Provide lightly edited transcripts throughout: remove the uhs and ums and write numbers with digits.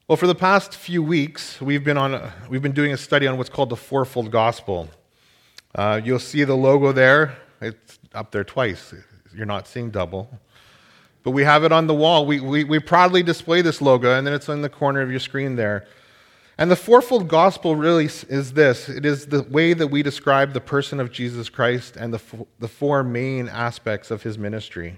Well, for the past few weeks, we've been doing a study on what's called the fourfold gospel. You'll see the logo there. It's up there twice. You're not seeing double. But we have it on the wall. We proudly display this logo, and then it's in the corner of your screen there. And the fourfold gospel really is this. It is the way that we describe the person of Jesus Christ and the four main aspects of his ministry.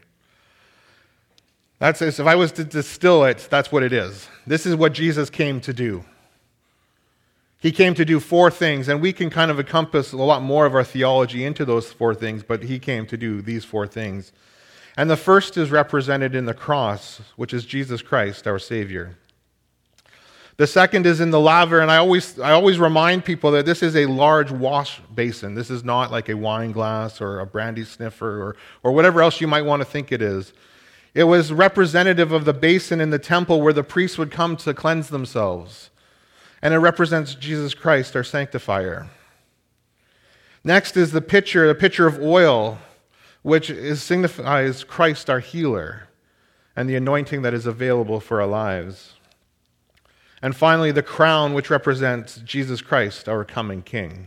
If I was to distill it, that's what it is. This is what Jesus came to do. He came to do four things, and we can kind of encompass a lot more of our theology into those four things, but he came to do these four things. And the first is represented in the cross, which is Jesus Christ, our Savior. The second is in the laver, and I always remind people that this is a large wash basin. This is not like a wine glass or a brandy sniffer or whatever else you might want to think it is. It was representative of the basin in the temple where the priests would come to cleanse themselves. And it represents Jesus Christ, our sanctifier. Next is the pitcher of oil, which signifies Christ, our healer, and the anointing that is available for our lives. And finally, the crown, which represents Jesus Christ, our coming King.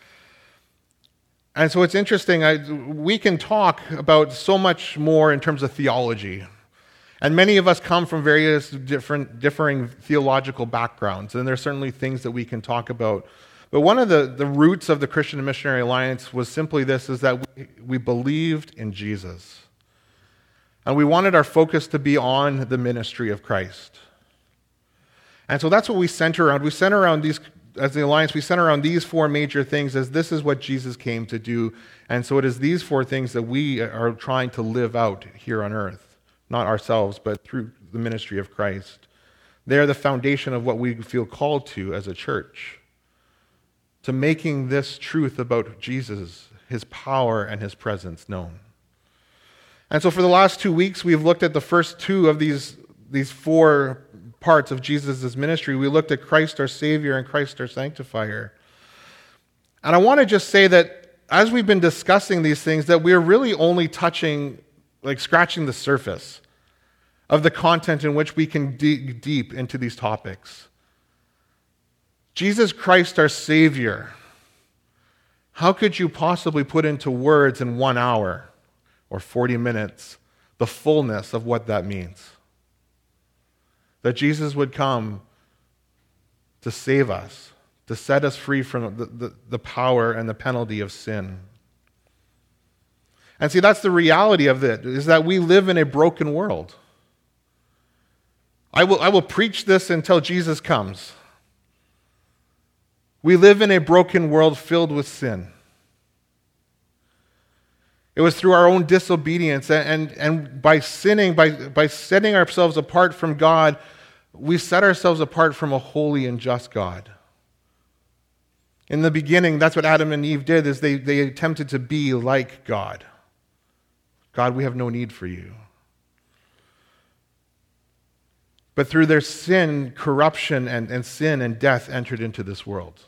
And so it's interesting, we can talk about so much more in terms of theology. And many of us come from various differing theological backgrounds, and there's certainly things that we can talk about. But one of the roots of the Christian Missionary Alliance was simply this, is that we believed in Jesus. And we wanted our focus to be on the ministry of Christ. And so that's what we center around. We center around these, as the Alliance, we center around these four major things, as this is what Jesus came to do. And so it is these four things that we are trying to live out here on earth. Not ourselves, but through the ministry of Christ. They are the foundation of what we feel called to as a church. To making this truth about Jesus, his power and his presence known. And so for the last 2 weeks, we've looked at the first two of these four parts of Jesus' ministry. We looked at Christ our Savior and Christ our Sanctifier. And I want to just say that as we've been discussing these things, that we're really only scratching the surface of the content in which we can dig deep into these topics. Jesus Christ our Savior. How could you possibly put into words in 1 hour or 40 minutes the fullness of what that means? That Jesus would come to save us, to set us free from the power and the penalty of sin. And see, that's the reality of it, is that we live in a broken world. I will preach this until Jesus comes. We live in a broken world filled with sin. It was through our own disobedience and by sinning, by setting ourselves apart from God, we set ourselves apart from a holy and just God. In the beginning, that's what Adam and Eve did, is they attempted to be like God. God, we have no need for you. But through their sin, corruption and sin and death entered into this world.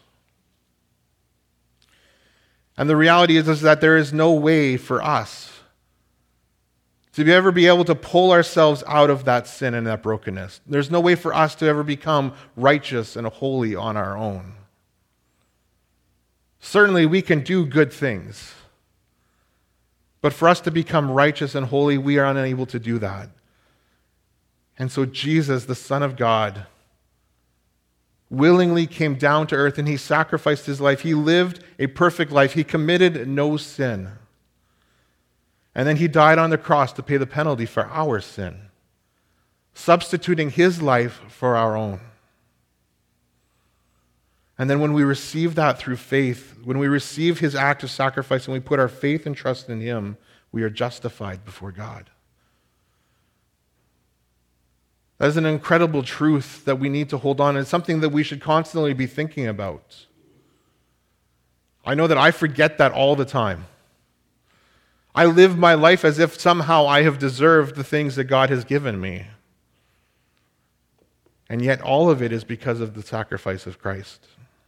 And the reality is that there is no way for us to ever be able to pull ourselves out of that sin and that brokenness. There's no way for us to ever become righteous and holy on our own. Certainly we can do good things. But for us to become righteous and holy, we are unable to do that. And so Jesus, the Son of God, willingly came down to earth and he sacrificed his life. He lived a perfect life. He committed no sin. And then he died on the cross to pay the penalty for our sin, substituting his life for our own. And then when we receive that through faith, when we receive his act of sacrifice and we put our faith and trust in him, we are justified before God. That is an incredible truth that we need to hold on. It's something that we should constantly be thinking about. I know that I forget that all the time. I live my life as if somehow I have deserved the things that God has given me. And yet all of it is because of the sacrifice of Christ.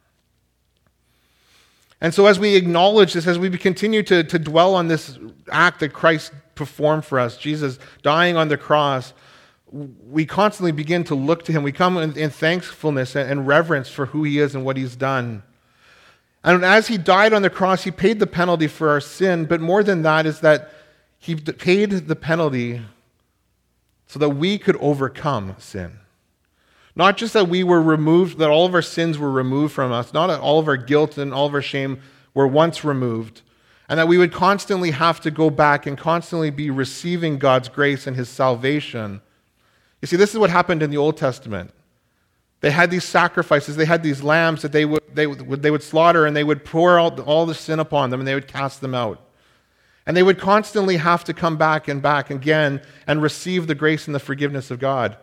And so as we acknowledge this, as we continue to dwell on this act that Christ performed for us, Jesus dying on the cross, we constantly begin to look to him. We come in thankfulness and reverence for who he is and what he's done. And as he died on the cross, he paid the penalty for our sin, but more than that is that he paid the penalty so that we could overcome sin. Not just that we were removed, that all of our sins were removed from us, not that all of our guilt and all of our shame were once removed, and that we would constantly have to go back and constantly be receiving God's grace and his salvation. You see, this is what happened in the Old Testament. They had these sacrifices, they had these lambs that they would slaughter, and they would pour out all the sin upon them, and they would cast them out. And they would constantly have to come back again and receive the grace and the forgiveness of God.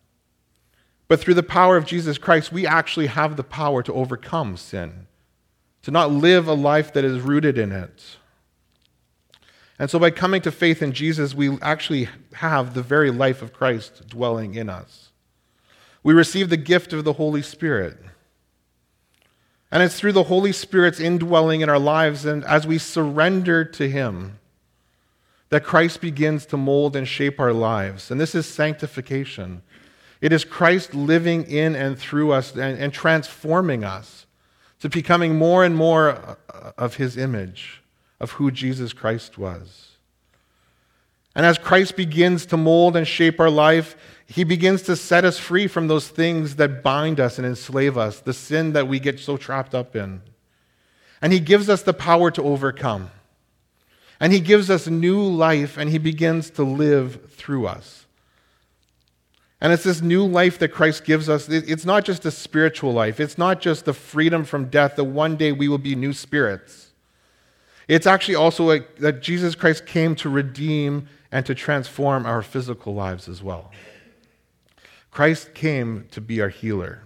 But through the power of Jesus Christ, we actually have the power to overcome sin, to not live a life that is rooted in it. And so by coming to faith in Jesus, we actually have the very life of Christ dwelling in us. We receive the gift of the Holy Spirit. And it's through the Holy Spirit's indwelling in our lives, and as we surrender to him, that Christ begins to mold and shape our lives. And this is sanctification. It is Christ living in and through us and transforming us to becoming more and more of his image, of who Jesus Christ was. And as Christ begins to mold and shape our life, he begins to set us free from those things that bind us and enslave us, the sin that we get so trapped up in. And he gives us the power to overcome. And he gives us new life, and he begins to live through us. And it's this new life that Christ gives us. It's not just a spiritual life. It's not just the freedom from death, that one day we will be new spirits. It's actually also that Jesus Christ came to redeem and to transform our physical lives as well. Christ came to be our healer.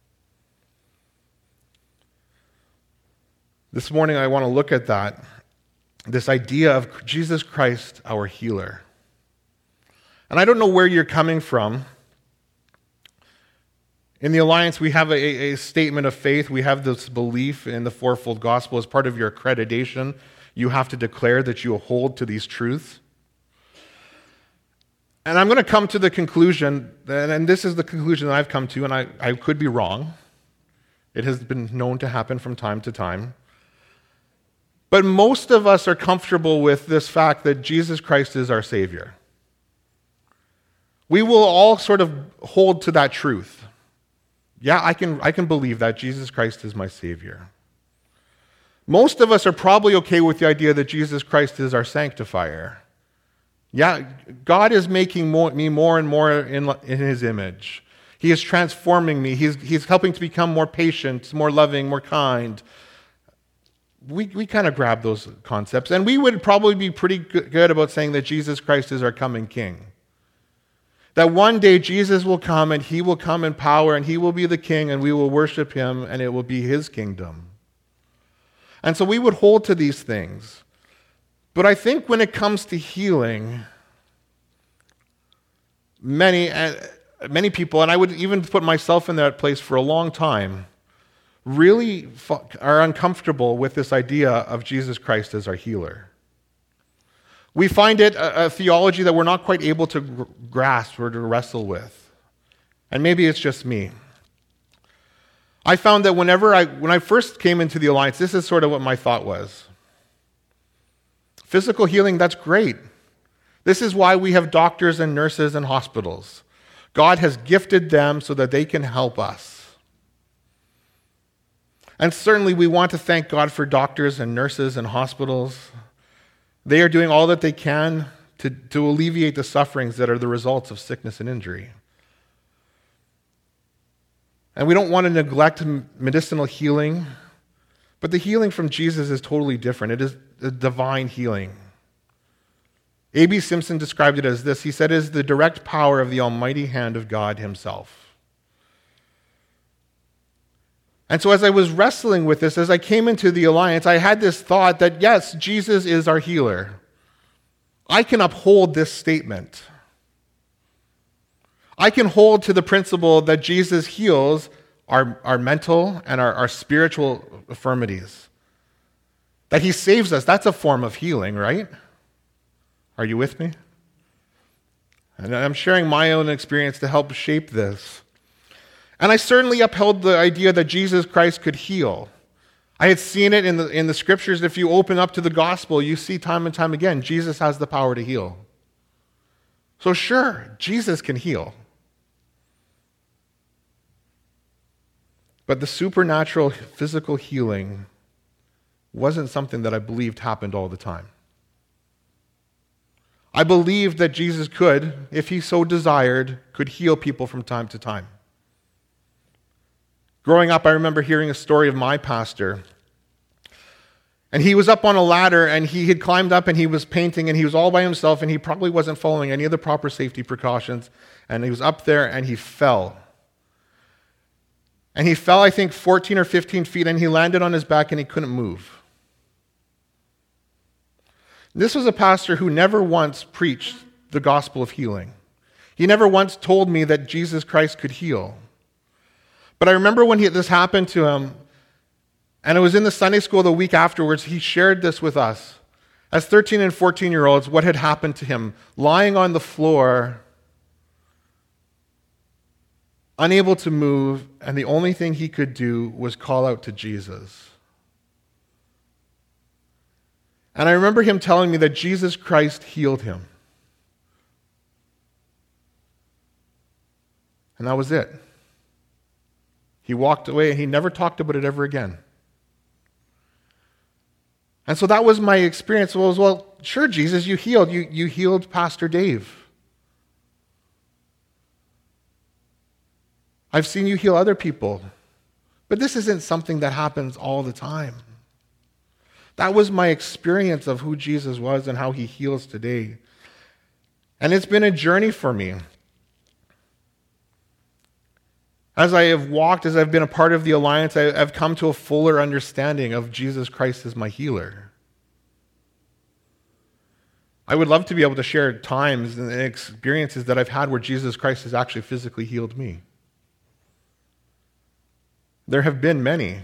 This morning I want to look at that, this idea of Jesus Christ, our healer. And I don't know where you're coming from. In the Alliance, we have a statement of faith. We have this belief in the fourfold gospel. As part of your accreditation, you have to declare that you hold to these truths. And I'm going to come to the conclusion, and this is the conclusion that I've come to, and I could be wrong. It has been known to happen from time to time. But most of us are comfortable with this fact that Jesus Christ is our Savior. We will all sort of hold to that truth. Yeah, I can believe that Jesus Christ is my Savior. Most of us are probably okay with the idea that Jesus Christ is our sanctifier. Yeah, God is making me more and more in his image. He is transforming me. He's helping to become more patient, more loving, more kind. We kind of grab those concepts. And we would probably be pretty good about saying that Jesus Christ is our coming King. That one day Jesus will come, and he will come in power, and he will be the King, and we will worship him, and it will be his kingdom. And so we would hold to these things. But I think when it comes to healing, many people, and I would even put myself in that place for a long time, really are uncomfortable with this idea of Jesus Christ as our healer. We find it a theology that we're not quite able to grasp or to wrestle with. And maybe it's just me. I found that when I first came into the Alliance, this is sort of what my thought was. Physical healing, that's great. This is why we have doctors and nurses and hospitals. God has gifted them so that they can help us. And certainly we want to thank God for doctors and nurses and hospitals. They are doing all that they can to alleviate the sufferings that are the results of sickness and injury. And we don't want to neglect medicinal healing, but the healing from Jesus is totally different. It is a divine healing. A.B. Simpson described it as this. He said, it is the direct power of the almighty hand of God himself. And so as I was wrestling with this, as I came into the Alliance, I had this thought that, yes, Jesus is our healer. I can uphold this statement. I can hold to the principle that Jesus heals our mental and our spiritual infirmities. That he saves us, that's a form of healing, right? Are you with me? And I'm sharing my own experience to help shape this. And I certainly upheld the idea that Jesus Christ could heal. I had seen it in the scriptures. If you open up to the gospel, you see time and time again, Jesus has the power to heal. So sure, Jesus can heal. But the supernatural physical healing wasn't something that I believed happened all the time. I believed that Jesus could, if he so desired, could heal people from time to time. Growing up, I remember hearing a story of my pastor. And he was up on a ladder, and he had climbed up, and he was painting, and he was all by himself, and he probably wasn't following any of the proper safety precautions. And he was up there, and he fell. And he fell, I think, 14 or 15 feet, and he landed on his back, and he couldn't move. This was a pastor who never once preached the gospel of healing. He never once told me that Jesus Christ could heal. But I remember when this happened to him, and it was in the Sunday school the week afterwards, he shared this with us. As 13 and 14-year-olds, what had happened to him, lying on the floor, unable to move, and the only thing he could do was call out to Jesus. And I remember him telling me that Jesus Christ healed him. And that was it. He walked away and he never talked about it ever again. And so that was my experience. Well, sure, Jesus, you healed. You healed Pastor Dave. I've seen you heal other people. But this isn't something that happens all the time. That was my experience of who Jesus was and how he heals today. And it's been a journey for me. As I have walked, as I've been a part of the Alliance, I've come to a fuller understanding of Jesus Christ as my healer. I would love to be able to share times and experiences that I've had where Jesus Christ has actually physically healed me. There have been many.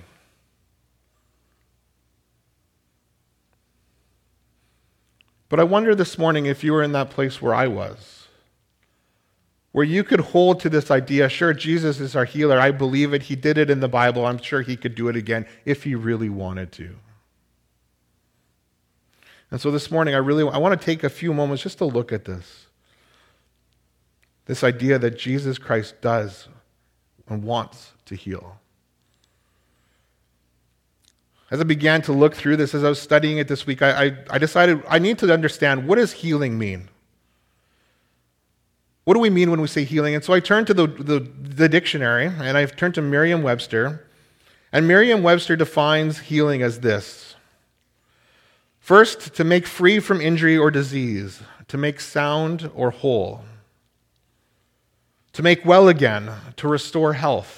But I wonder this morning if you were in that place where I was, where you could hold to this idea, sure, Jesus is our healer. I believe it. He did it in the Bible. I'm sure he could do it again if he really wanted to. And so this morning, I want to take a few moments just to look at this. This idea that Jesus Christ does and wants to heal. As I began to look through this, as I was studying it this week, I decided I need to understand, what does healing mean? What do we mean when we say healing? And so I turned to the dictionary, and I've turned to Merriam-Webster. And Merriam-Webster defines healing as this. First, to make free from injury or disease, to make sound or whole, to make well again, to restore health,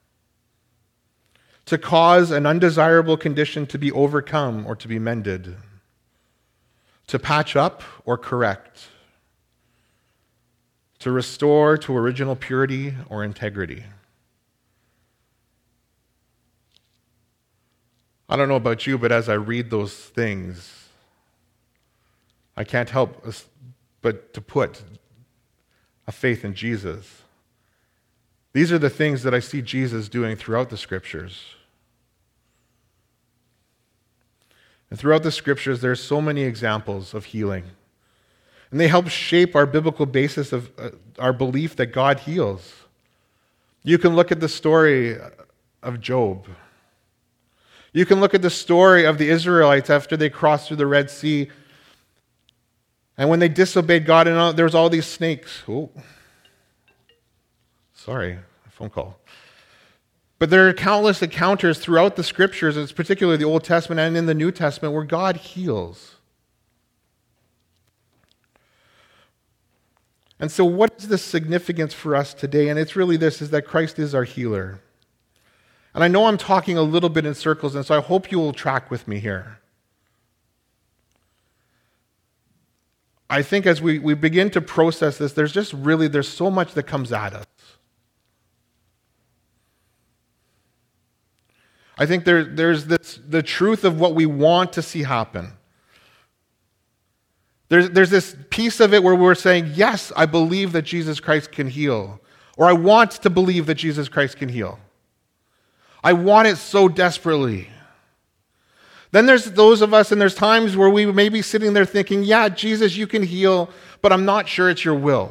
to cause an undesirable condition to be overcome or to be mended, to patch up or correct, to restore to original purity or integrity. I don't know about you, but as I read those things, I can't help but to put a faith in Jesus. These are the things that I see Jesus doing throughout the scriptures. And throughout the scriptures, there's so many examples of healing. And they help shape our biblical basis of our belief that God heals. You can look at the story of Job. You can look at the story of the Israelites after they crossed through the Red Sea. And when they disobeyed God, and there was all these snakes. Oh, sorry, a phone call. But there are countless encounters throughout the scriptures, and particularly the Old Testament and in the New Testament, where God heals. And so what is the significance for us today? And it's really this, is that Christ is our healer. And I know I'm talking a little bit in circles, and so I hope you will track with me here. I think as we begin to process this, there's so much that comes at us. I think there's the truth of what we want to see happen. There's this piece of it where we're saying, yes, I believe that Jesus Christ can heal. Or I want to believe that Jesus Christ can heal. I want it so desperately. Then there's those of us, and there's times where we may be sitting there thinking, yeah, Jesus, you can heal, but I'm not sure it's your will.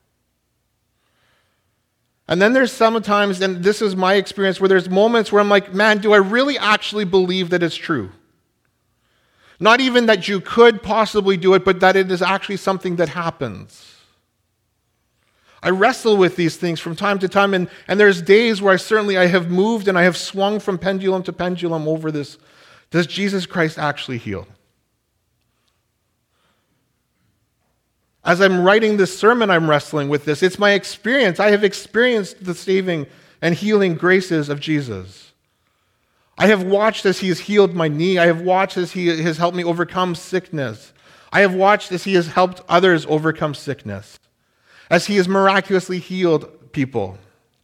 And then there's sometimes, and this is my experience, where there's moments where I'm like, man, do I really actually believe that it's true? Not even that you could possibly do it, but that it is actually something that happens. I wrestle with these things from time to time, and there's days where I have moved and I have swung from pendulum to pendulum over this. Does Jesus Christ actually heal? As I'm writing this sermon, I'm wrestling with this. It's my experience. I have experienced the saving and healing graces of Jesus. I have watched as he has healed my knee. I have watched as he has helped me overcome sickness. I have watched as he has helped others overcome sickness, as he has miraculously healed people.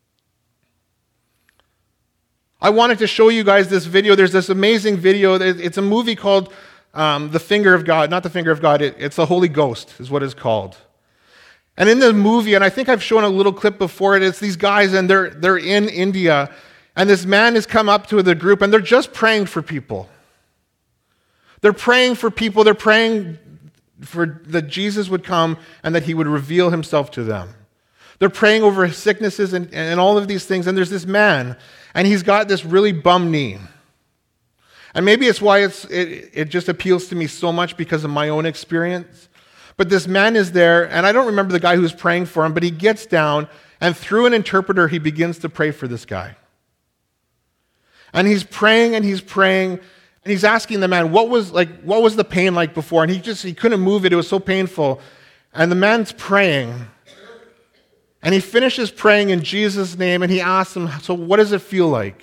I wanted to show you guys this video. There's this amazing video. It's a movie called The Finger of God. Not The Finger of God. It's The Holy Ghost is what it's called. And in the movie, and I think I've shown a little clip before it, it's these guys, and they're in India, and this man has come up to the group, and they're just praying for people. They're praying for people. They're praying for that Jesus would come and that he would reveal himself to them. They're praying over sicknesses and all of these things, and there's this man, and he's got this really bum knee. And maybe it's why it just appeals to me so much because of my own experience. But this man is there, and I don't remember the guy who's praying for him, but he gets down, and through an interpreter, he begins to pray for this guy. And he's praying, and he's asking the man, what was the pain like before? And he couldn't move it. It was so painful. And the man's praying. And he finishes praying in Jesus' name, and he asks him, so what does it feel like?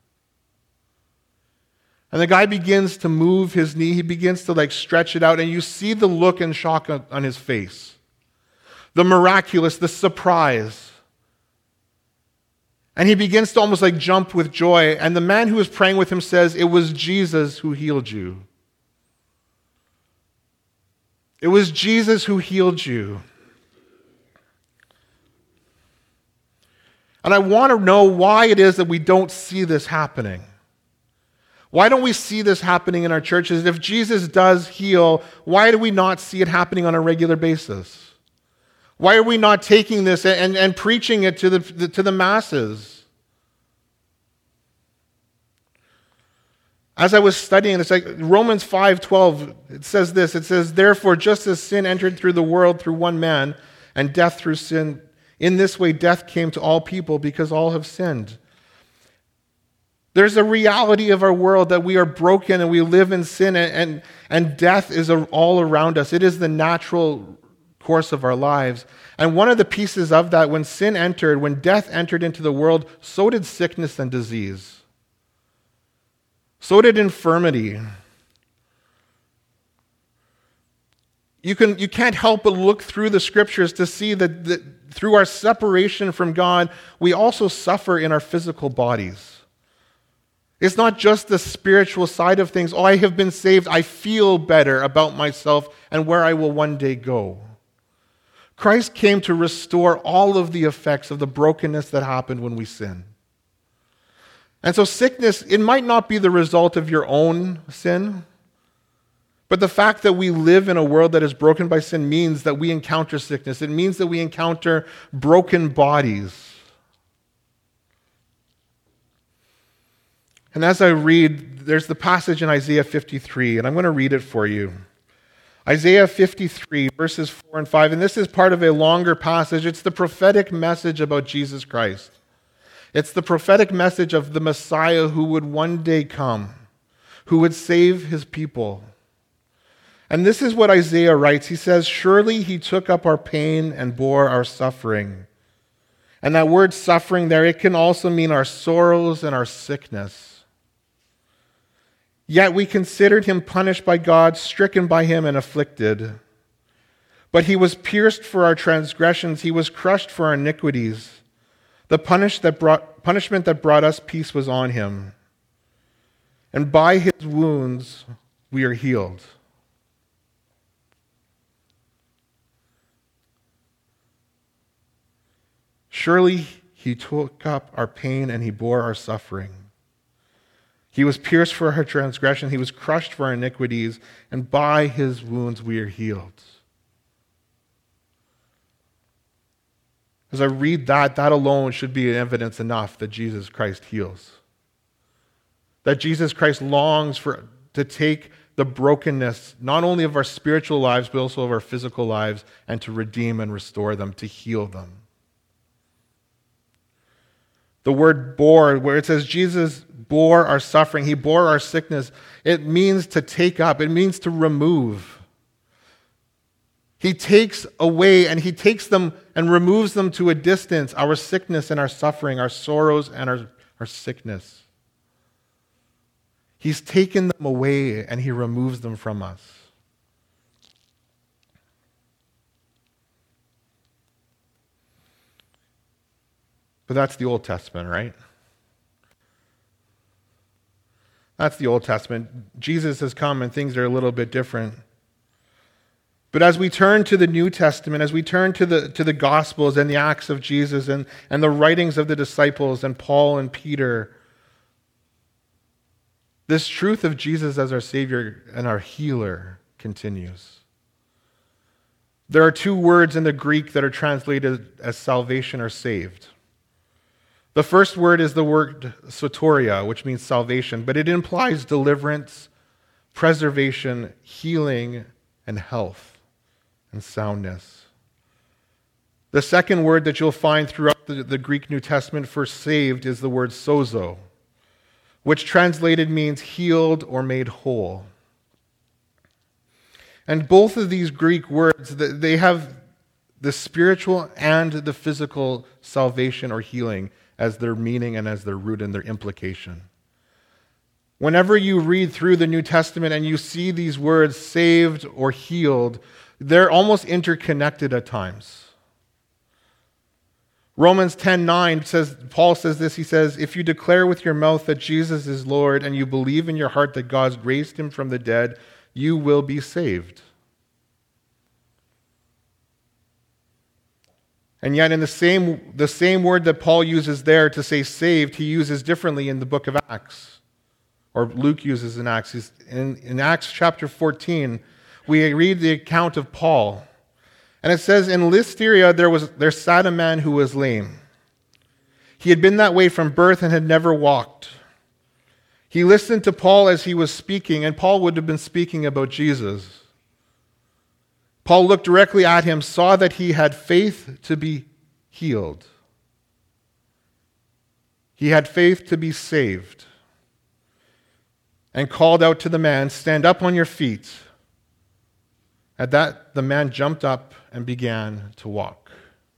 And the guy begins to move his knee. He begins to stretch it out, and you see the look and shock on his face. The miraculous, the surprise. And he begins to almost jump with joy. And the man who was praying with him says, it was Jesus who healed you. It was Jesus who healed you. And I want to know why it is that we don't see this happening. Why don't we see this happening in our churches? If Jesus does heal, why do we not see it happening on a regular basis? Why are we not taking this and preaching it to the masses? As I was studying, it's Romans 5:12, it says this. It says, therefore, just as sin entered through the world through one man, and death through sin, in this way death came to all people because all have sinned. There's a reality of our world that we are broken and we live in sin, and death is all around us. It is the natural course of our lives. And one of the pieces of that, when sin entered, when death entered into the world, so did sickness and disease. So did infirmity. You can't help but look through the scriptures to see that through our separation from God, we also suffer in our physical bodies. It's not just the spiritual side of things. Oh, I have been saved. I feel better about myself and where I will one day go. Christ came to restore all of the effects of the brokenness that happened when we sin. And so sickness, it might not be the result of your own sin, but the fact that we live in a world that is broken by sin means that we encounter sickness. It means that we encounter broken bodies. And as I read, there's the passage in Isaiah 53, and I'm going to read it for you. Isaiah 53, verses 4 and 5, and this is part of a longer passage. It's the prophetic message about Jesus Christ. It's the prophetic message of the Messiah who would one day come, who would save his people. And this is what Isaiah writes. He says, surely he took up our pain and bore our suffering. And that word suffering there, it can also mean our sorrows and our sickness. Yet we considered him punished by God, stricken by him and afflicted. But he was pierced for our transgressions. He was crushed for our iniquities. The punishment that brought us peace was on him. And by his wounds we are healed. Surely he took up our pain and he bore our suffering. He was pierced for our transgression, he was crushed for our iniquities, and by his wounds we are healed. As I read that alone should be evidence enough that Jesus Christ heals. That Jesus Christ longs to take the brokenness, not only of our spiritual lives, but also of our physical lives, and to redeem and restore them, to heal them. The word bore, where it says Jesus bore our suffering, he bore our sickness, it means to take up, it means to remove. He takes away and he takes them and removes them to a distance, our sickness and our suffering, our sorrows and our sickness. He's taken them away and he removes them from us. But that's the Old Testament, right? That's the Old Testament. Jesus has come and things are a little bit different. But as we turn to the New Testament, as we turn to the Gospels and the Acts of Jesus and the writings of the disciples and Paul and Peter, this truth of Jesus as our Savior and our healer continues. There are two words in the Greek that are translated as salvation or saved. The first word is the word soteria, which means salvation, but it implies deliverance, preservation, healing, and health and soundness. The second word that you'll find throughout the Greek New Testament for saved is the word sozo, which translated means healed or made whole. And both of these Greek words, they have the spiritual and the physical salvation or healing as their meaning and as their root and their implication. Whenever you read through the New Testament and you see these words saved or healed, they're almost interconnected at times. Romans 10:9 says, Paul says this, he says, if you declare with your mouth that Jesus is Lord and you believe in your heart that God raised him from the dead, you will be saved. And yet in the same word that Paul uses there to say saved, he uses differently in the book of Acts, or Luke uses in Acts. In Acts chapter 14, we read the account of Paul. And it says, in Lystra there sat a man who was lame. He had been that way from birth and had never walked. He listened to Paul as he was speaking, and Paul would have been speaking about Jesus. Paul looked directly at him, saw that he had faith to be healed. He had faith to be saved, and called out to the man, stand up on your feet. At that, the man jumped up and began to walk.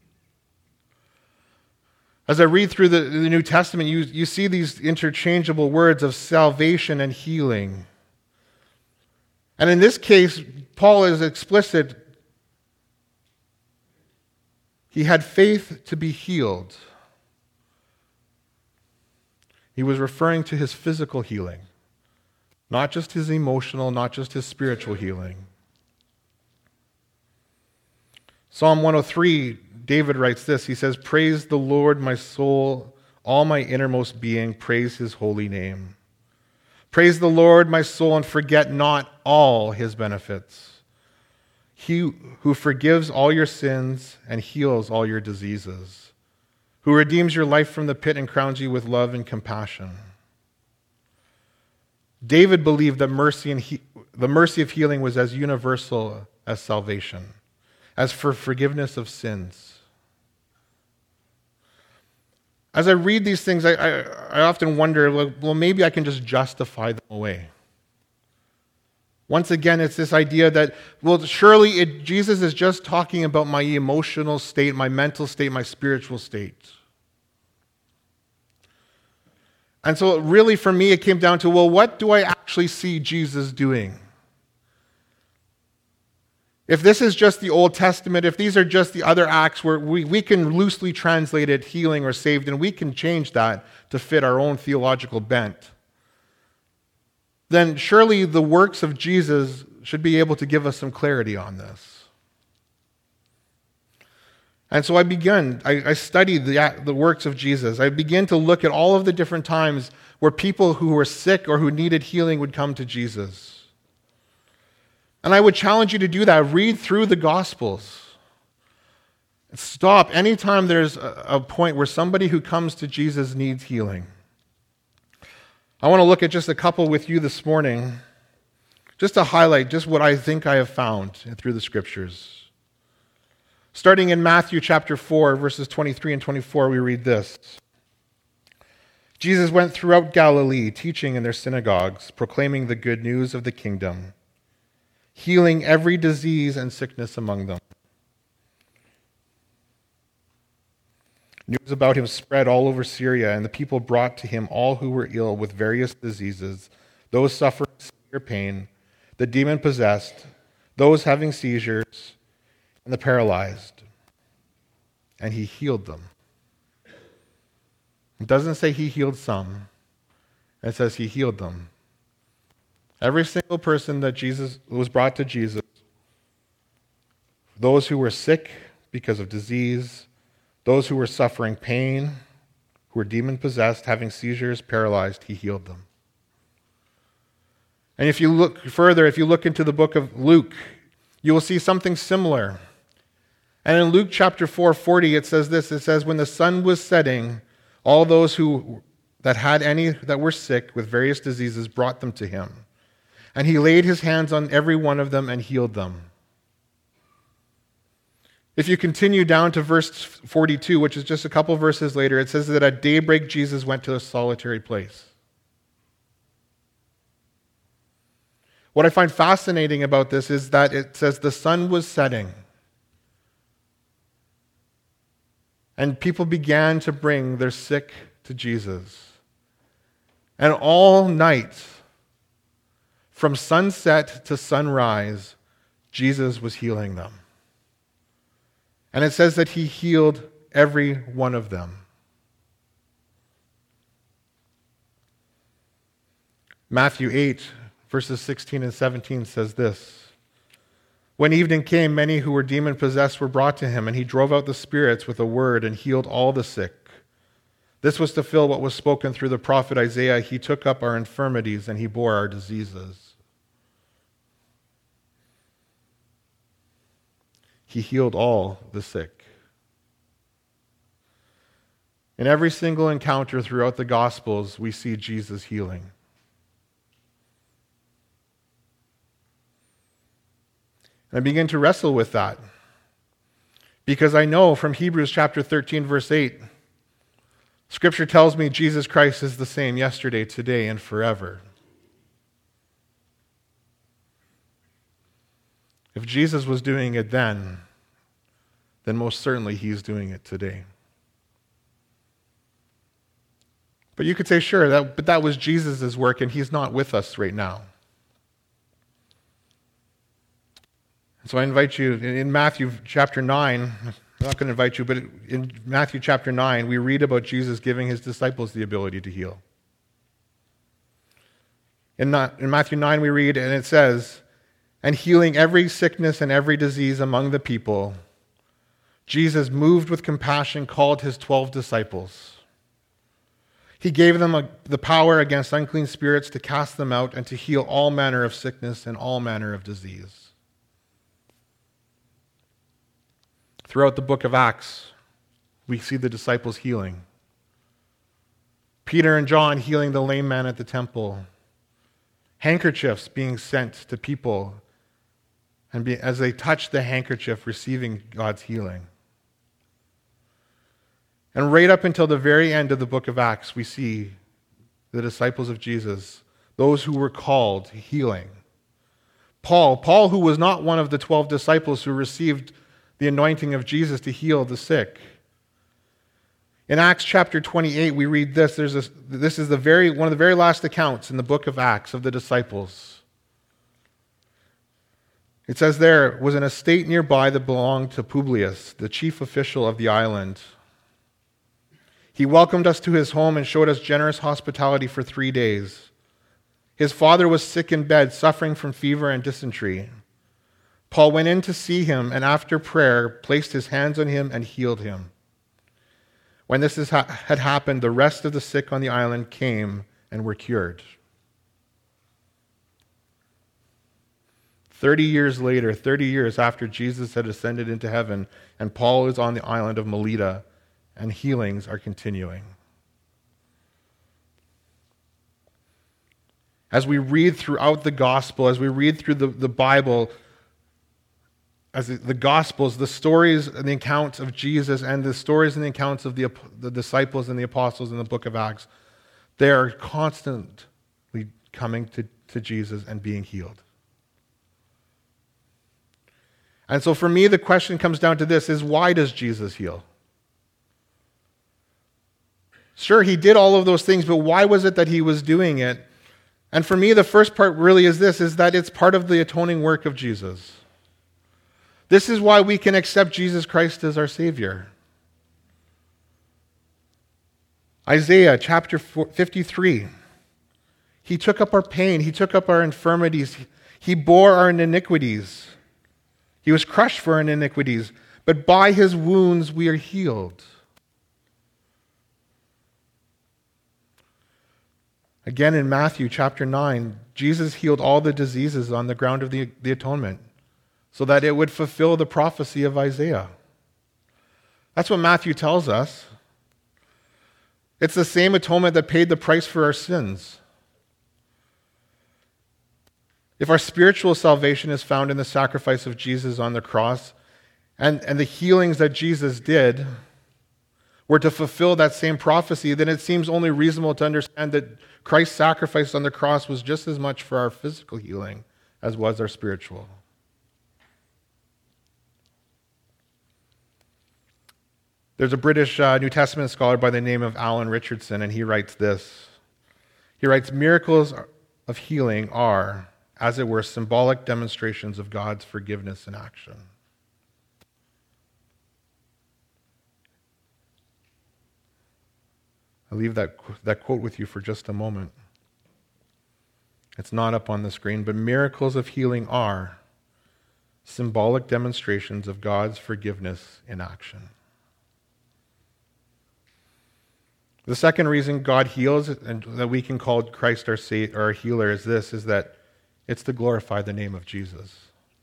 As I read through the New Testament, you see these interchangeable words of salvation and healing. And in this case, Paul is explicit. He had faith to be healed. He was referring to his physical healing, not just his emotional, not just his spiritual healing. Psalm 103, David writes this. He says, praise the Lord, my soul, all my innermost being, praise his holy name. Praise the Lord, my soul, and forget not all his benefits. He who forgives all your sins and heals all your diseases, who redeems your life from the pit and crowns you with love and compassion. David believed that the mercy of healing was as universal as salvation, as for forgiveness of sins. As I read these things, I often wonder, well, maybe I can just justify them away. Once again, it's this idea that, well, surely Jesus is just talking about my emotional state, my mental state, my spiritual state. And so really for me, it came down to, well, what do I actually see Jesus doing? If this is just the Old Testament, if these are just the other acts where we can loosely translate it healing or saved, and we can change that to fit our own theological bent, then surely the works of Jesus should be able to give us some clarity on this. And so I studied the works of Jesus. I began to look at all of the different times where people who were sick or who needed healing would come to Jesus. And I would challenge you to do that. Read through the Gospels. Stop anytime there's a point where somebody who comes to Jesus needs healing. I want to look at just a couple with you this morning, just to highlight just what I think I have found through the Scriptures. Starting in Matthew chapter 4, verses 23 and 24, we read this. Jesus went throughout Galilee, teaching in their synagogues, proclaiming the good news of the kingdom, healing every disease and sickness among them. News about him spread all over Syria, and the people brought to him all who were ill with various diseases, those suffering severe pain, the demon-possessed, those having seizures, and the paralyzed. And he healed them. It doesn't say he healed some. It says he healed them. Every single person that was brought to Jesus, those who were sick because of disease, those who were suffering pain, who were demon-possessed, having seizures, paralyzed, he healed them. And if you look further, if you look into the book of Luke, you will see something similar. And in Luke chapter 4:40, it says this. It says, when the sun was setting, all those that were sick with various diseases brought them to him. And he laid his hands on every one of them and healed them. If you continue down to verse 42, which is just a couple verses later, it says that at daybreak Jesus went to a solitary place. What I find fascinating about this is that it says the sun was setting. And people began to bring their sick to Jesus. And all night, from sunset to sunrise, Jesus was healing them. And it says that he healed every one of them. Matthew 8, verses 16 and 17 says this. When evening came, many who were demon-possessed were brought to him, and he drove out the spirits with a word and healed all the sick. This was to fill what was spoken through the prophet Isaiah. He took up our infirmities and he bore our diseases. He healed all the sick. In every single encounter throughout the Gospels, we see Jesus healing. And I begin to wrestle with that because I know from Hebrews chapter 13, verse 8, Scripture tells me Jesus Christ is the same yesterday, today, and forever. If Jesus was doing it then most certainly he's doing it today. But you could say, sure, that was Jesus' work and he's not with us right now. So I invite you, in Matthew chapter 9, I'm not going to invite you, but in Matthew chapter 9, we read about Jesus giving his disciples the ability to heal. In Matthew 9 we read, and it says, and healing every sickness and every disease among the people, Jesus, moved with compassion, called his 12 disciples. He gave them the power against unclean spirits to cast them out and to heal all manner of sickness and all manner of disease. Throughout the book of Acts, we see the disciples healing. Peter and John healing the lame man at the temple. Handkerchiefs being sent to people, and as they touch the handkerchief, receiving God's healing. And right up until the very end of the book of Acts, we see the disciples of Jesus, those who were called, healing. Paul, who was not one of the 12 disciples who received the anointing of Jesus to heal the sick. In Acts chapter 28, we read this. This is one of the very last accounts in the book of Acts of the disciples. It says there was an estate nearby that belonged to Publius, the chief official of the island. He welcomed us to his home and showed us generous hospitality for 3 days. His father was sick in bed, suffering from fever and dysentery. Paul went in to see him, and after prayer, placed his hands on him and healed him. When this had happened, the rest of the sick on the island came and were cured. 30 years later, 30 years after Jesus had ascended into heaven, and Paul is on the island of Melita, and healings are continuing. As we read throughout the gospel, as we read through the Bible, as the Gospels, the stories and the accounts of Jesus and the stories and the accounts of the disciples and the apostles in the book of Acts, they are constantly coming to Jesus and being healed. And so for me, the question comes down to this, is why does Jesus heal? Sure, he did all of those things, but why was it that he was doing it? And for me, the first part really is this, is that it's part of the atoning work of Jesus. This is why we can accept Jesus Christ as our Savior. Isaiah chapter 53. He took up our pain. He took up our infirmities. He bore our iniquities. He was crushed for our iniquities. But by his wounds we are healed. Again in Matthew chapter 9, Jesus healed all the diseases on the ground of the atonement, so that it would fulfill the prophecy of Isaiah. That's what Matthew tells us. It's the same atonement that paid the price for our sins. If our spiritual salvation is found in the sacrifice of Jesus on the cross, and the healings that Jesus did were to fulfill that same prophecy, then it seems only reasonable to understand that Christ's sacrifice on the cross was just as much for our physical healing as was our spiritual. There's a British New Testament scholar by the name of Alan Richardson, and he writes this. He writes, miracles of healing are, as it were, symbolic demonstrations of God's forgiveness in action. I'll leave that quote with you for just a moment. It's not up on the screen, but miracles of healing are symbolic demonstrations of God's forgiveness in action. The second reason God heals and that we can call Christ our healer is this, is that it's to glorify the name of Jesus.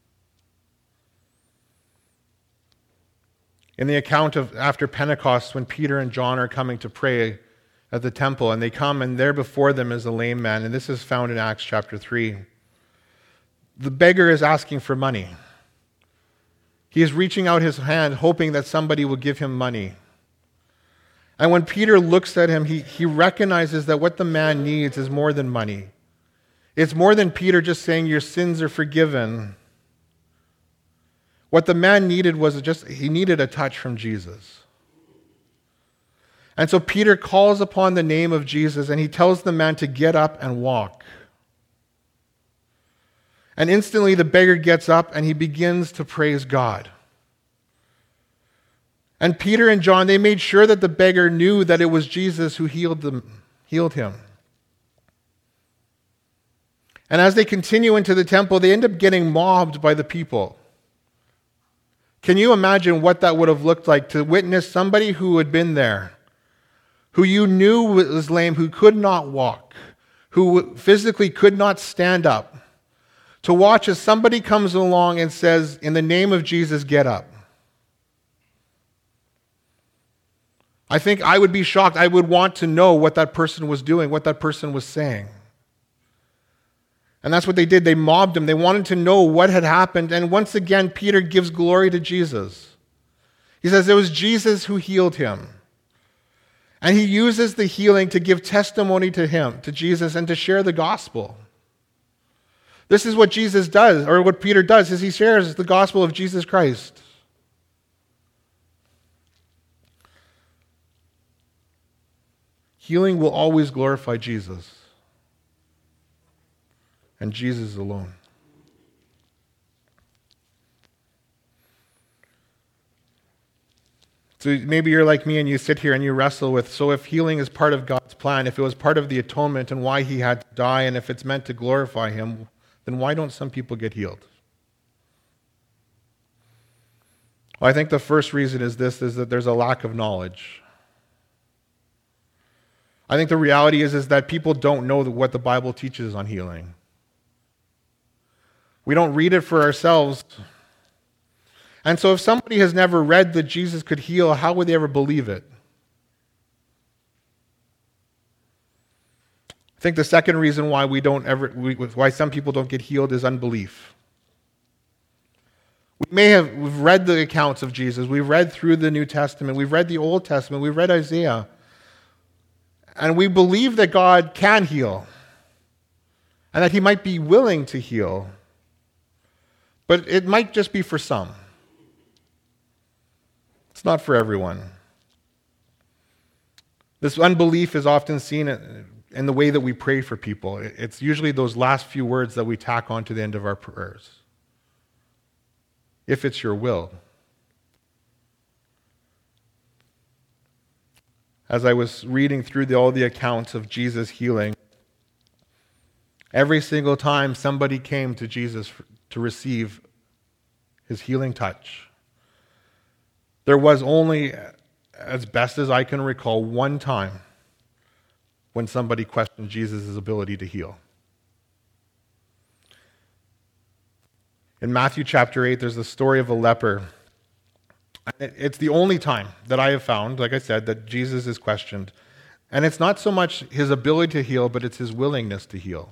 In the account of after Pentecost, when Peter and John are coming to pray at the temple, and they come and there before them is a lame man, and this is found in Acts chapter 3. The beggar is asking for money. He is reaching out his hand, hoping that somebody will give him money. And when Peter looks at him, he recognizes that what the man needs is more than money. It's more than Peter just saying, your sins are forgiven. What the man needed was he needed a touch from Jesus. And so Peter calls upon the name of Jesus, and he tells the man to get up and walk. And instantly the beggar gets up and he begins to praise God. And Peter and John, they made sure that the beggar knew that it was Jesus who healed him. And as they continue into the temple, they end up getting mobbed by the people. Can you imagine what that would have looked like to witness somebody who had been there, who you knew was lame, who could not walk, who physically could not stand up, to watch as somebody comes along and says, in the name of Jesus, get up? I think I would be shocked. I would want to know what that person was doing, what that person was saying. And that's what they did. They mobbed him. They wanted to know what had happened. And once again, Peter gives glory to Jesus. He says it was Jesus who healed him. And he uses the healing to give testimony to him, to Jesus, and to share the gospel. This is what Jesus does, or what Peter does, is he shares the gospel of Jesus Christ. Healing will always glorify Jesus, and Jesus alone. So maybe you're like me and you sit here and you wrestle with, so if healing is part of God's plan, if it was part of the atonement and why he had to die, and if it's meant to glorify him, then why don't some people get healed? Well, I think the first reason is that there's a lack of knowledge. I think the reality is that people don't know what the Bible teaches on healing. We don't read it for ourselves. And so if somebody has never read that Jesus could heal, how would they ever believe it? I think the second reason why why some people don't get healed is unbelief. We've read the accounts of Jesus. We've read through the New Testament. We've read the Old Testament. We've read Isaiah. And we believe that God can heal and that he might be willing to heal. But it might just be for some. It's not for everyone. This unbelief is often seen in the way that we pray for people. It's usually those last few words that we tack on to the end of our prayers. If it's your will. As I was reading through all the accounts of Jesus healing, every single time somebody came to Jesus to receive his healing touch, there was only, as best as I can recall, one time when somebody questioned Jesus' ability to heal. In Matthew chapter 8, there's the story of a leper. It's the only time that I have found, like I said, that Jesus is questioned. And it's not so much his ability to heal, but it's his willingness to heal.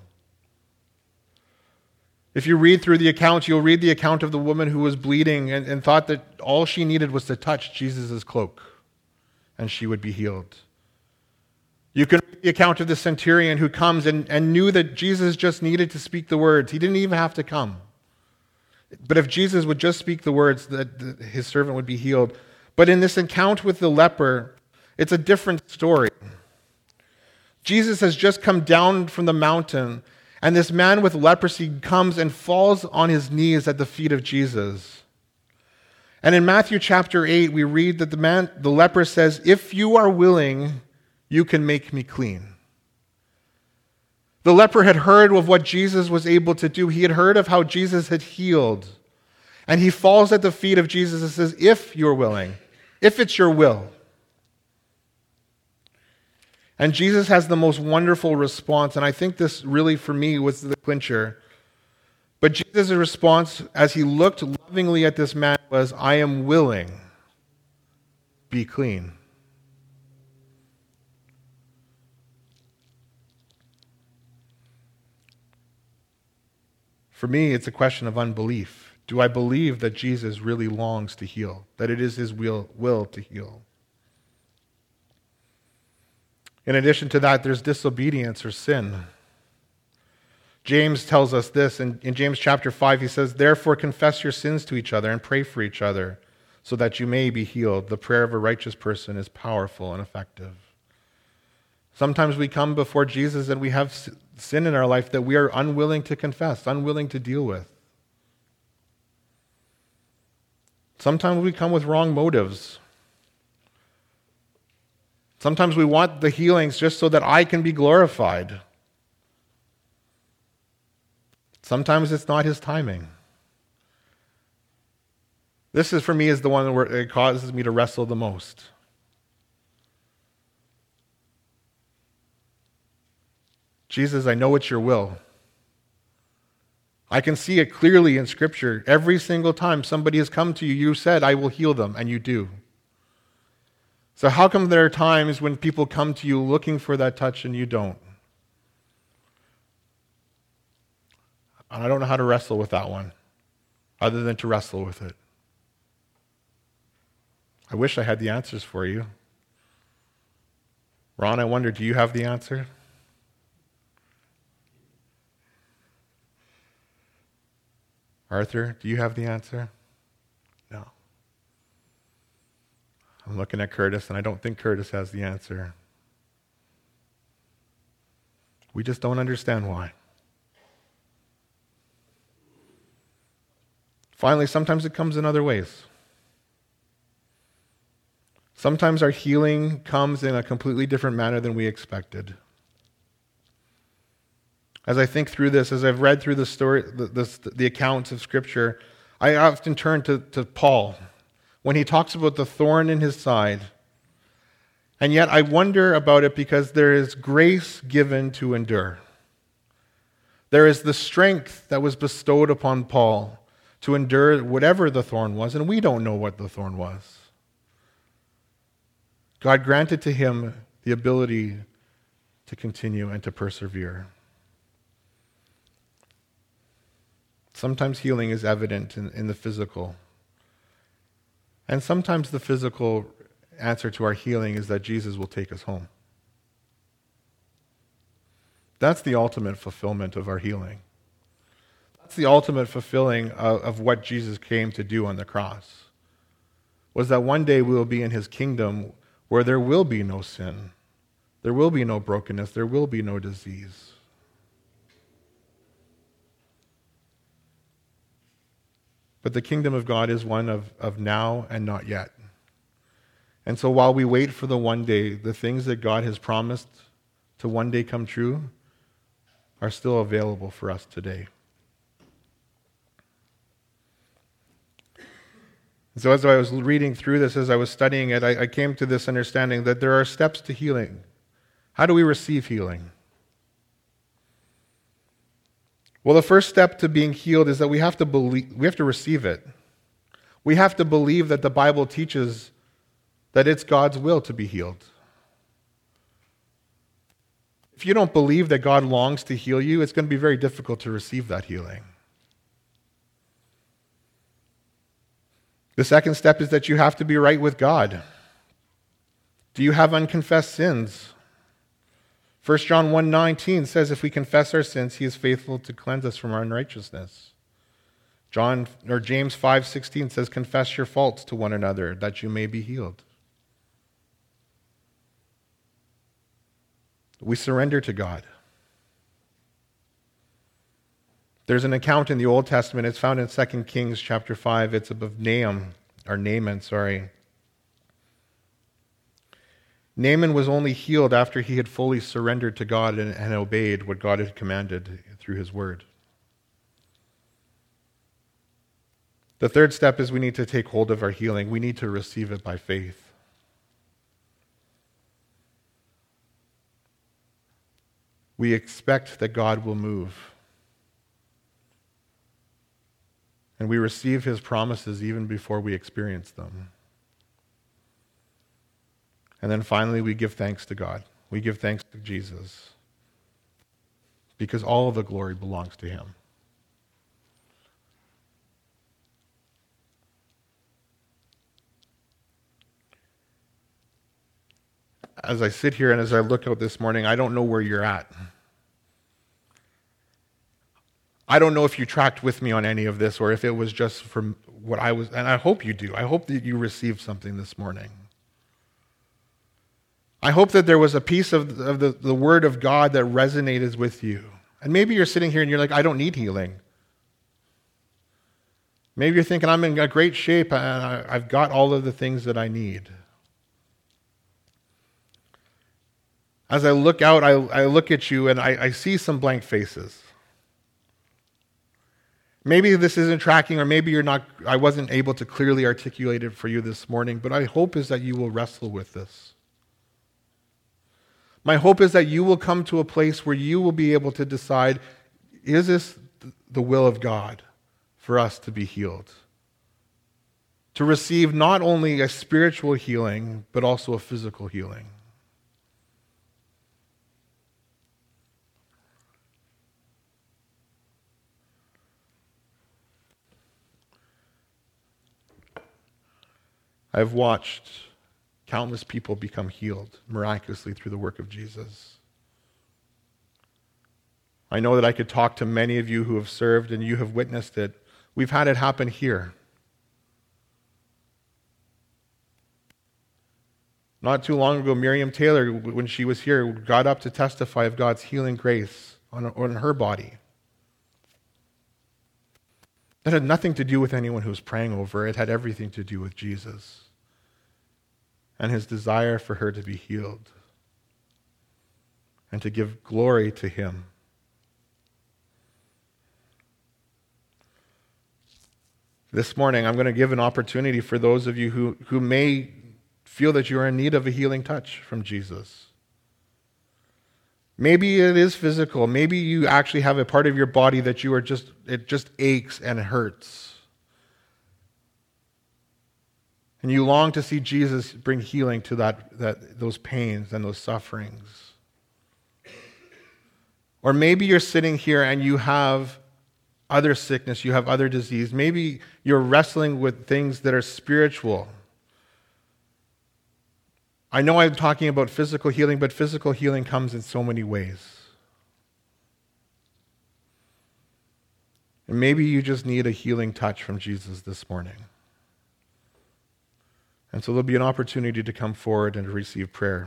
If you read through the accounts, you'll read the account of the woman who was bleeding and thought that all she needed was to touch Jesus' cloak, and she would be healed. You can read the account of the centurion who comes and knew that Jesus just needed to speak the words. He didn't even have to come. But if Jesus would just speak the words, that his servant would be healed. But in this encounter with the leper, it's a different story. Jesus has just come down from the mountain, and this man with leprosy comes and falls on his knees at the feet of Jesus. And in Matthew chapter 8, we read that the leper says, "If you are willing, you can make me clean." The leper had heard of what Jesus was able to do. He had heard of how Jesus had healed. And he falls at the feet of Jesus and says, "If you're willing, if it's your will." And Jesus has the most wonderful response. And I think this really, for me, was the clincher. But Jesus' response, as he looked lovingly at this man, was, "I am willing. Be clean." For me, it's a question of unbelief. Do I believe that Jesus really longs to heal, that it is his will to heal? In addition to that, there's disobedience or sin. James tells us this. In James chapter 5, he says, "Therefore confess your sins to each other and pray for each other so that you may be healed. The prayer of a righteous person is powerful and effective." Sometimes we come before Jesus and we have sin in our life that we are unwilling to confess, unwilling to deal with. Sometimes we come with wrong motives. Sometimes we want the healings just so that I can be glorified. Sometimes it's not his timing. This is, for me, is the one where it causes me to wrestle the most. Jesus, I know it's your will. I can see it clearly in Scripture. Every single time somebody has come to you, you said, "I will heal them," and you do. So how come there are times when people come to you looking for that touch and you don't? And I don't know how to wrestle with that one, other than to wrestle with it. I wish I had the answers for you. Ron, I wonder, do you have the answer? Arthur, do you have the answer? No. I'm looking at Curtis, and I don't think Curtis has the answer. We just don't understand why. Finally, sometimes it comes in other ways. Sometimes our healing comes in a completely different manner than we expected. As I think through this, as I've read through the story, the accounts of Scripture, I often turn to Paul. when he talks about the thorn in his side. And yet I wonder about it because there is grace given to endure. There is the strength that was bestowed upon Paul to endure whatever the thorn was, and we don't know what the thorn was. God granted to him the ability to continue and to persevere. Sometimes healing is evident in the physical. And sometimes the physical answer to our healing is that Jesus will take us home. That's the ultimate fulfillment of our healing. That's the ultimate fulfilling of what Jesus came to do on the cross. Was that one day we will be in his kingdom where there will be no sin. There will be no brokenness. There will be no disease. But the kingdom of God is one of now and not yet. And so while we wait for the one day, the things that God has promised to one day come true are still available for us today. So as I was reading through this, as I was studying it, I came to this understanding that there are steps to healing. How do we receive healing? Well, the first step to being healed is that we have to receive it. We have to believe that the Bible teaches that it's God's will to be healed. If you don't believe that God longs to heal you, it's going to be very difficult to receive that healing. The second step is that you have to be right with God. Do you have unconfessed sins? 1 John 1:19 says, if we confess our sins, he is faithful to cleanse us from our unrighteousness. James 5:16 says, confess your faults to one another, that you may be healed. We surrender to God. There's an account in the Old Testament. It's found in 2 Kings chapter 5. It's of Naaman. Naaman was only healed after he had fully surrendered to God and obeyed what God had commanded through his word. The third step is we need to take hold of our healing. We need to receive it by faith. We expect that God will move. And we receive his promises even before we experience them. And then finally, we give thanks to God. We give thanks to Jesus. Because all of the glory belongs to him. As I sit here and as I look out this morning, I don't know where you're at. I don't know if you tracked with me on any of this or if it was just from what I was, and I hope you do. I hope that you received something this morning. I hope that there was a piece of the Word of God that resonated with you. And maybe you're sitting here and you're like, I don't need healing. Maybe you're thinking, I'm in a great shape and I've got all of the things that I need. As I look out, I look at you and I see some blank faces. Maybe this isn't tracking, or maybe I wasn't able to clearly articulate it for you this morning, but I hope is that you will wrestle with this. My hope is that you will come to a place where you will be able to decide, is this the will of God for us to be healed? To receive not only a spiritual healing, but also a physical healing. I've watched countless people become healed miraculously through the work of Jesus. I know that I could talk to many of you who have served and you have witnessed it. We've had it happen here. Not too long ago, Miriam Taylor, when she was here, got up to testify of God's healing grace on her body. That had nothing to do with anyone who was praying over her. It had everything to do with Jesus and his desire for her to be healed and to give glory to him. This morning, I'm going to give an opportunity for those of you who may feel that you are in need of a healing touch from Jesus. Maybe it is physical. Maybe you actually have a part of your body that it just aches and hurts. And you long to see Jesus bring healing to those pains and those sufferings. Or maybe you're sitting here and you have other sickness, you have other disease. Maybe you're wrestling with things that are spiritual. I know I'm talking about physical healing, but physical healing comes in so many ways. And maybe you just need a healing touch from Jesus this morning. And so there'll be an opportunity to come forward and to receive prayer.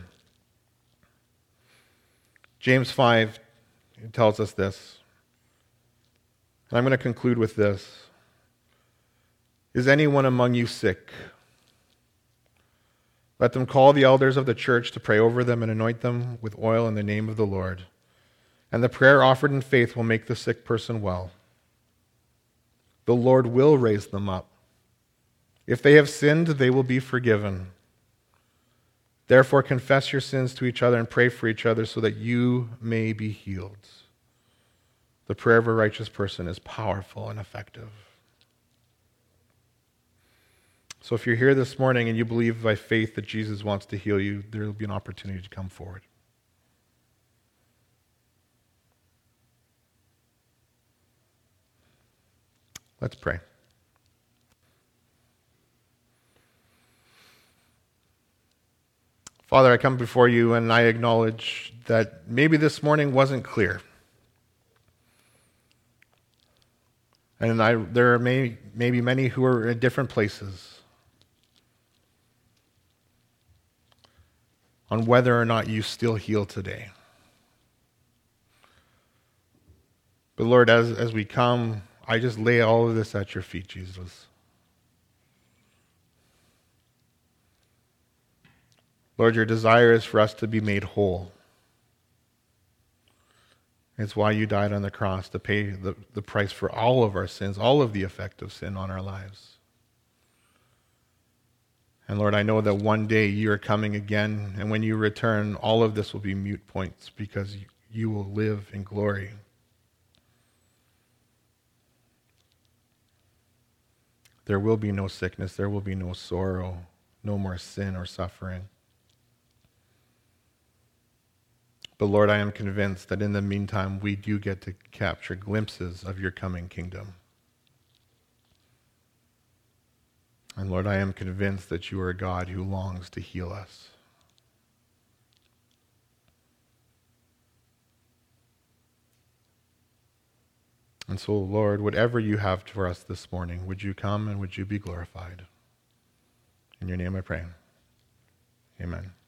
James 5 tells us this. And I'm going to conclude with this. Is anyone among you sick? Let them call the elders of the church to pray over them and anoint them with oil in the name of the Lord. And the prayer offered in faith will make the sick person well. The Lord will raise them up. If they have sinned, they will be forgiven. Therefore, confess your sins to each other and pray for each other so that you may be healed. The prayer of a righteous person is powerful and effective. So if you're here this morning and you believe by faith that Jesus wants to heal you, there will be an opportunity to come forward. Let's pray. Father, I come before you and I acknowledge that maybe this morning wasn't clear. And there may be many who are in different places on whether or not you still heal today. But Lord, as we come, I just lay all of this at your feet, Jesus. Lord, your desire is for us to be made whole. It's why you died on the cross, to pay the price for all of our sins, all of the effect of sin on our lives. And Lord, I know that one day you are coming again, and when you return, all of this will be moot points because you will live in glory. There will be no sickness, there will be no sorrow, no more sin or suffering. But Lord, I am convinced that in the meantime, we do get to capture glimpses of your coming kingdom. And Lord, I am convinced that you are a God who longs to heal us. And so, Lord, whatever you have for us this morning, would you come and would you be glorified? In your name I pray. Amen.